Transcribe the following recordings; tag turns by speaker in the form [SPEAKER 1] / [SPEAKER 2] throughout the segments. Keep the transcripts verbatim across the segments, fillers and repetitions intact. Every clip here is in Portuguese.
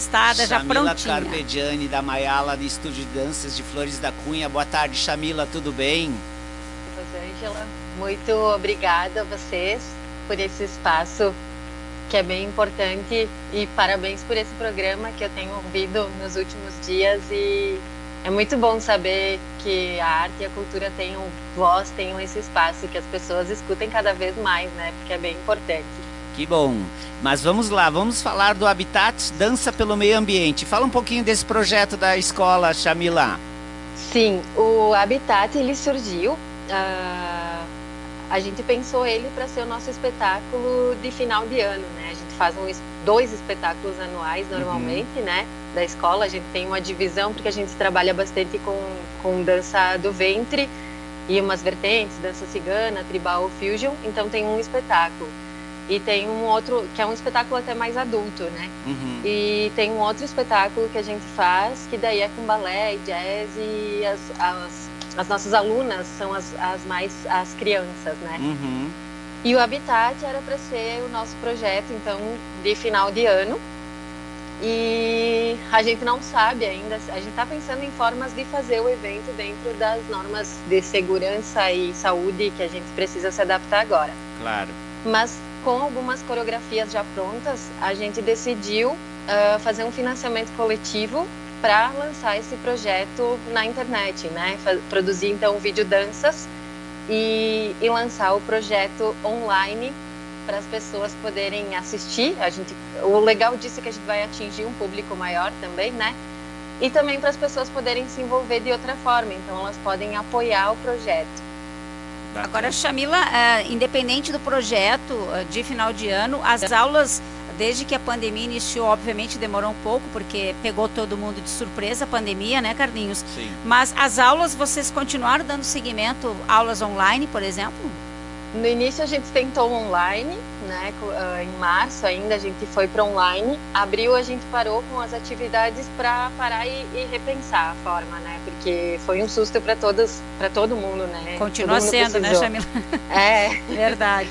[SPEAKER 1] postada, já prontinha.
[SPEAKER 2] Chamila Carpegiani, da Mayala, do Estúdio de Danças de Flores da Cunha. Boa tarde, Chamila, tudo bem?
[SPEAKER 3] Rosângela, muito obrigada a vocês por esse espaço que é bem importante e parabéns por esse programa que eu tenho ouvido nos últimos dias, e é muito bom saber que a arte e a cultura tenham voz, tenham esse espaço, que as pessoas escutem cada vez mais, né? Porque é bem importante.
[SPEAKER 2] Que bom. Mas vamos lá, vamos falar do Habitat Dança pelo Meio Ambiente. Fala um pouquinho desse projeto da escola, Chamila.
[SPEAKER 3] Sim, o Habitat, ele surgiu, uh, a gente pensou ele para ser o nosso espetáculo de final de ano, né? A gente faz um, dois espetáculos anuais normalmente, uhum. né? Da escola, a gente tem uma divisão porque a gente trabalha bastante com, com dança do ventre e umas vertentes, dança cigana, tribal, fusion, então tem um espetáculo. E tem um outro, que é um espetáculo até mais adulto, né? Uhum. E tem um outro espetáculo que a gente faz, que daí é com balé e jazz, e as, as, as nossas alunas são as, as mais as crianças, né? Uhum. E o Habitat era para ser o nosso projeto, então, de final de ano. E a gente não sabe ainda, a gente está pensando em formas de fazer o evento dentro das normas de segurança e saúde que a gente precisa se adaptar agora.
[SPEAKER 2] Claro.
[SPEAKER 3] Mas com algumas coreografias já prontas, a gente decidiu uh, fazer um financiamento coletivo para lançar esse projeto na internet, né? Faz, produzir então vídeo danças e, e lançar o projeto online para as pessoas poderem assistir. A gente, o legal disso é que a gente vai atingir um público maior também, né? E também para as pessoas poderem se envolver de outra forma, então elas podem apoiar o projeto.
[SPEAKER 1] Agora, Chamila, uh, independente do projeto uh, de final de ano, as aulas, desde que a pandemia iniciou, obviamente demorou um pouco, porque pegou todo mundo de surpresa a pandemia, né, Carlinhos?
[SPEAKER 2] Sim.
[SPEAKER 1] Mas as aulas, vocês continuaram dando seguimento, aulas online, por exemplo?
[SPEAKER 3] No início a gente tentou online, né? Em março ainda a gente foi para online. Abril a gente parou com as atividades para parar e, e repensar a forma, né? Porque foi um susto para todos, para todo mundo, né?
[SPEAKER 1] Continua
[SPEAKER 3] mundo
[SPEAKER 1] sendo,
[SPEAKER 3] precisou.
[SPEAKER 1] né, Chamila?
[SPEAKER 3] É,
[SPEAKER 1] verdade.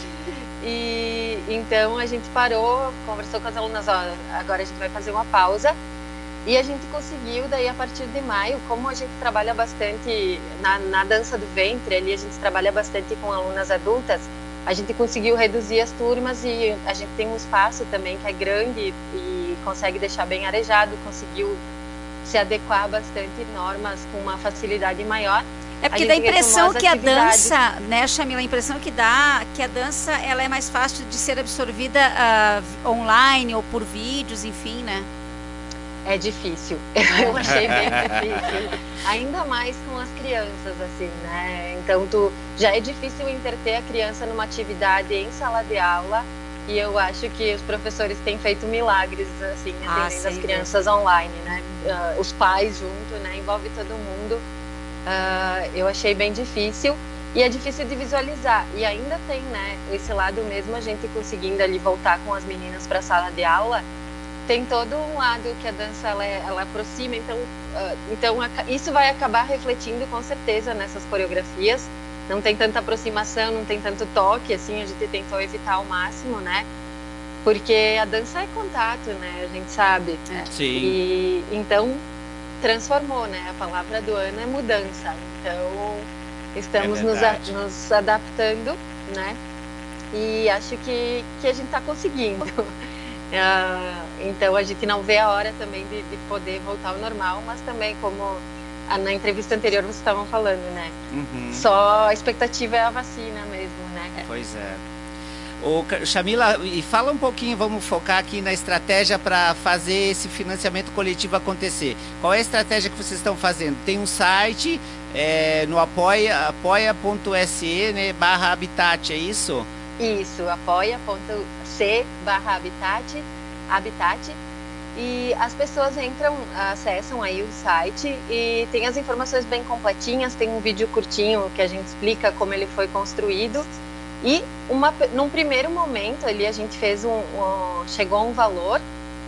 [SPEAKER 3] E então a gente parou, conversou com as alunas, ó, agora a gente vai fazer uma pausa. E a gente conseguiu, daí a partir de maio, como a gente trabalha bastante na, na dança do ventre, ali a gente trabalha bastante com alunas adultas, a gente conseguiu reduzir as turmas e a gente tem um espaço também que é grande e consegue deixar bem arejado, conseguiu se adequar bastante normas com uma facilidade maior.
[SPEAKER 1] É porque dá a impressão que a dança, né, Chamila, a impressão que dá que a dança ela é mais fácil de ser absorvida uh, online ou por vídeos, enfim, né?
[SPEAKER 3] É difícil, eu achei bem difícil, ainda mais com as crianças, assim, né? Então, tu, já é difícil interter a criança numa atividade em sala de aula, e eu acho que os professores têm feito milagres, assim,
[SPEAKER 1] ah,
[SPEAKER 3] atendendo as crianças online, né? Uh, os pais junto, né? Envolve todo mundo. Uh, eu achei bem difícil, e é difícil de visualizar, e ainda tem, né? Esse lado mesmo, a gente conseguindo ali voltar com as meninas para a sala de aula, tem todo um lado que a dança ela, ela aproxima, então, uh, então isso vai acabar refletindo com certeza nessas coreografias. Não tem tanta aproximação, não tem tanto toque, assim, a gente tentou evitar ao máximo, né? Porque a dança é contato, né? A gente sabe.
[SPEAKER 2] É. Sim.
[SPEAKER 3] E então transformou, né? A palavra do ano é mudança. Então estamos é nos, a, nos adaptando, né? E acho que, que a gente está conseguindo. Uh, então a gente não vê a hora também de, de poder voltar ao normal, mas também como a, na entrevista anterior vocês estavam falando, né? Uhum. Só a expectativa é a vacina mesmo, né?
[SPEAKER 2] Pois é. Ô, Chamila, e fala um pouquinho, vamos focar aqui na estratégia para fazer esse financiamento coletivo acontecer. Qual é a estratégia que vocês estão fazendo? Tem um site é, no apoia, apoia.se, né, barra Habitat, é isso?
[SPEAKER 3] Isso, apoia.c barra Habitat, Habitat, e as pessoas entram, acessam aí o site e tem as informações bem completinhas, tem um vídeo curtinho que a gente explica como ele foi construído, e uma, num primeiro momento ali a gente fez um, um chegou a um valor,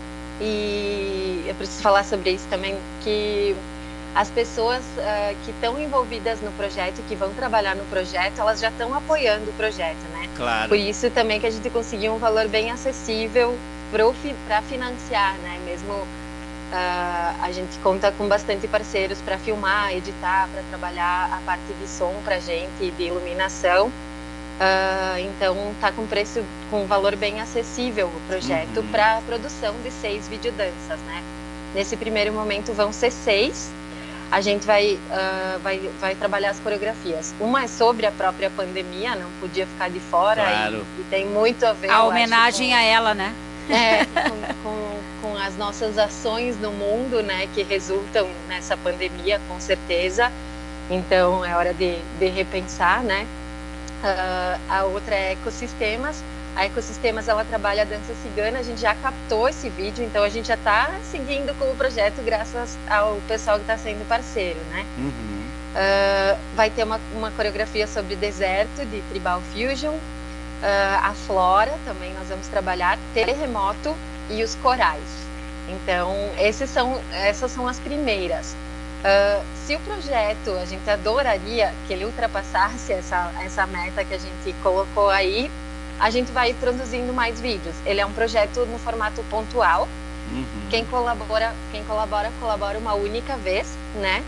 [SPEAKER 3] e eu preciso falar sobre isso também, que as pessoas uh, que estão envolvidas no projeto, que vão trabalhar no projeto, elas já estão apoiando o projeto, né?
[SPEAKER 2] Claro.
[SPEAKER 3] Por isso também que a gente conseguiu um valor bem acessível para financiar, né? Mesmo Uh, a gente conta com bastante parceiros para filmar, editar, para trabalhar a parte de som para a gente, de iluminação. Uh, então tá com preço, com valor bem acessível o projeto uhum. para a produção de seis videodanças, né? Nesse primeiro momento vão ser seis. A gente vai, uh, vai, vai trabalhar as coreografias. Uma é sobre a própria pandemia, não podia ficar de fora,
[SPEAKER 2] claro.
[SPEAKER 3] e, e tem muito a ver.
[SPEAKER 1] A homenagem
[SPEAKER 3] acho, com...
[SPEAKER 1] a ela, né?
[SPEAKER 3] É, com, com, com as nossas ações no mundo, né, que resultam nessa pandemia, com certeza. Então, é hora de, de repensar, né? Uh, a outra é Ecossistemas. A Ecossistemas, ela trabalha a dança cigana. A gente já captou esse vídeo, então a gente já está seguindo com o projeto graças ao pessoal que está sendo parceiro, né? Uhum. Uh, vai ter uma, uma coreografia sobre deserto, de Tribal Fusion. Uh, a flora também nós vamos trabalhar, terremoto e os corais. Então esses são, essas são as primeiras. Uh, se o projeto, a gente adoraria que ele ultrapassasse essa, essa meta que a gente colocou aí, a gente vai produzindo mais vídeos. Ele é um projeto no formato pontual. Uhum. Quem colabora, quem colabora, colabora uma única vez, né?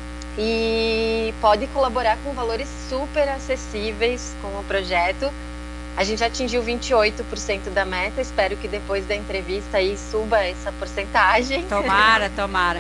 [SPEAKER 3] E pode colaborar com valores super acessíveis com o projeto. A gente atingiu vinte e oito por cento da meta, espero que depois da entrevista aí suba essa porcentagem.
[SPEAKER 1] Tomara, tomara.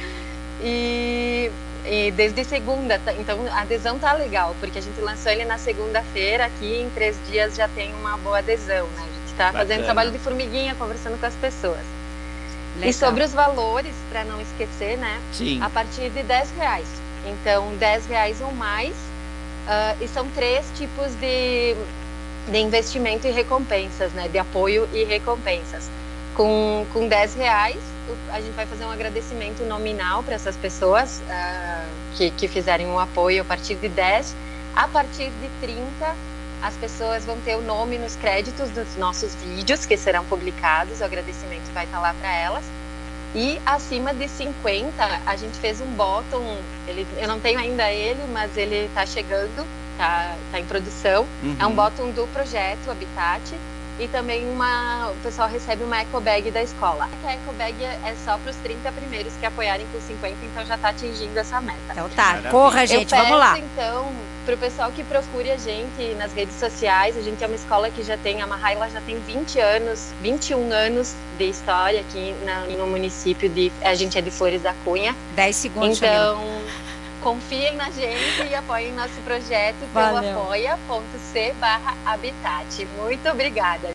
[SPEAKER 3] E, e desde segunda, então a adesão tá legal, porque a gente lançou ele na segunda-feira, aqui em três dias já tem uma boa adesão, né? A gente tá Bacana. fazendo trabalho de formiguinha, conversando com as pessoas. Legal. E sobre os valores, para não esquecer, né?
[SPEAKER 2] Sim.
[SPEAKER 3] A partir de dez reais. Então, dez reais ou mais, uh, e são três tipos de... de investimento e recompensas, né? De apoio e recompensas. Com, com dez reais, a gente vai fazer um agradecimento nominal para essas pessoas uh, que, que fizerem um apoio a partir de dez. A partir de trinta, as pessoas vão ter o nome nos créditos dos nossos vídeos, que serão publicados, o agradecimento vai estar lá para elas. E acima de cinquenta, a gente fez um bottom, ele, eu não tenho ainda ele, mas ele está chegando, Tá, tá em produção. Uhum. É um bottom do projeto Habitat. E também uma, o pessoal recebe uma eco bag da escola. A eco bag é só para os trinta primeiros que apoiarem com cinquenta, então já está atingindo essa meta.
[SPEAKER 1] Então tá, Maravilha. corra gente,
[SPEAKER 3] Eu peço,
[SPEAKER 1] vamos lá.
[SPEAKER 3] Então, para o pessoal que procure a gente nas redes sociais, a gente é uma escola que já tem, a Mahaila já tem vinte anos, vinte e um anos de história aqui na, no município de, a gente é de Flores da Cunha.
[SPEAKER 1] dez segundos,
[SPEAKER 3] Então, confiem na gente e apoiem nosso projeto pelo apoia.c barra Habitat. Muito obrigada.